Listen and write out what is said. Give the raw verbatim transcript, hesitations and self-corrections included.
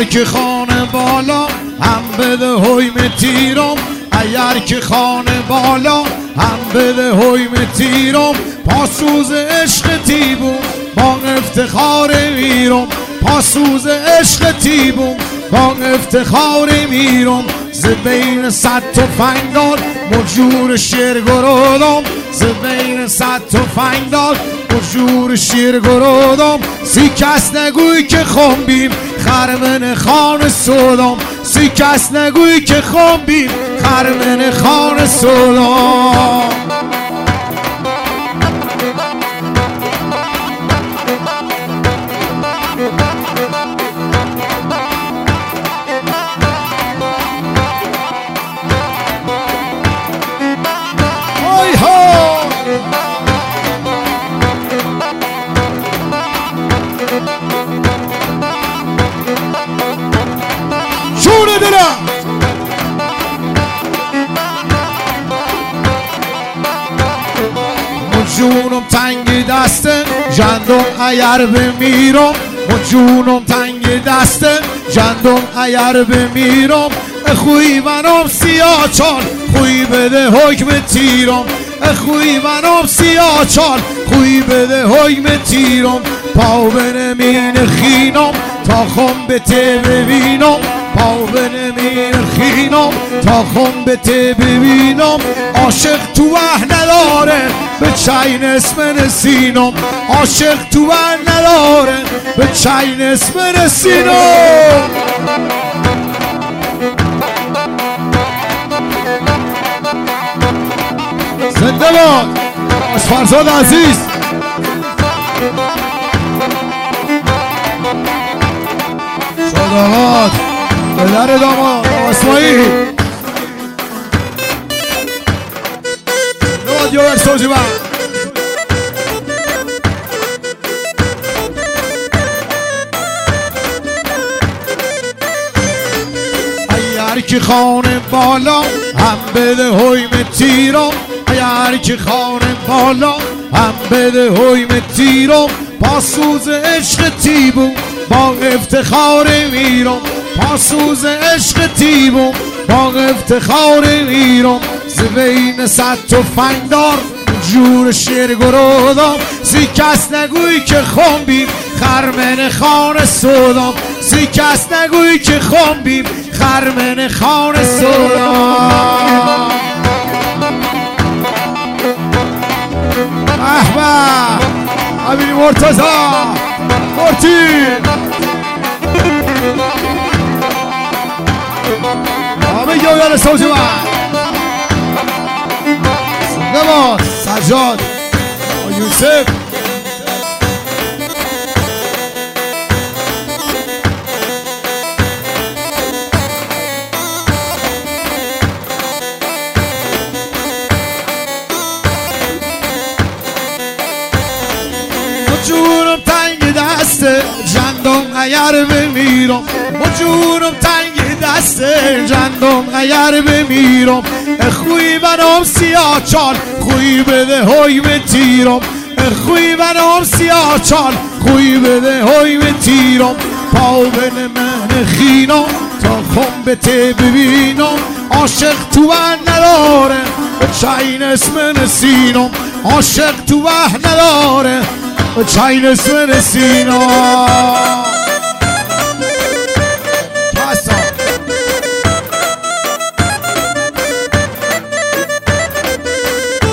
که خانه بالا هم بده هویم تیرم، اگر که خانه بالا هم بده هویم تیرم. پاسوز عشق تیبون با افتخار میرم، پاسوز عشق تیبون با افتخار میرم. ز بین صد تفنگدار مجور شیر گرودم، ز بین صد تفنگدار مجور شیر گرودم. سی کس نگوی که خنبیم خرمن خان سودم، سی کس نگوی که خنبیم خرمن خان سودم. جونم تنگ دسته جندم اگر بمیرم، جونم تنگ دسته جندم اگر بمیرم. خوی منم سیاه چال خوی بده حکم تیرم، خوی منم سیاه چال خوی بده حکم تیرم. پا بنمین خینم تا خم به ته ببینم، پا بنمین خینم تا خم به ته ببینم. عاشق تو وح نداره به چین اسم نسینم، عاشق تو وح نداره به چین اسم نسینم. زنده باد از فرزاد عزیز. شاداماد پدر داماد اسماعیل رادیو ورسوزی با اگر که خانه بالا هم بده هویم تیرم، اگر که خانه بالا هم بده هویم تیرم. پاسوز عشق تیبون با افتخار میرم، پاسوز عشق تیبون با افتخار میرم. ز بین صد تفنگدار جور شیر گرودم، سی کس نگوی که خنبیم خرمن خان سودم، سی کس نگوی که خنبیم خرمن خان سودم. احمد امیر مرتضا مرتی همه یویان سوزی من نماز سجاد یوسف جونم تنگ دسته جندم اگر بمیرم، جونم تنگ دسته جندم اگر بمیرم. خوی منم سیاه چال خوی بده هویم تیرم، خوی منم سیاه چال خوی بده هویم تیرم. پا بن من خینم تا خم به ته ببینم، عاشق تو وح نداره به چین اسم نسینم، عاشق تو وح نداره چین اسم نسینم.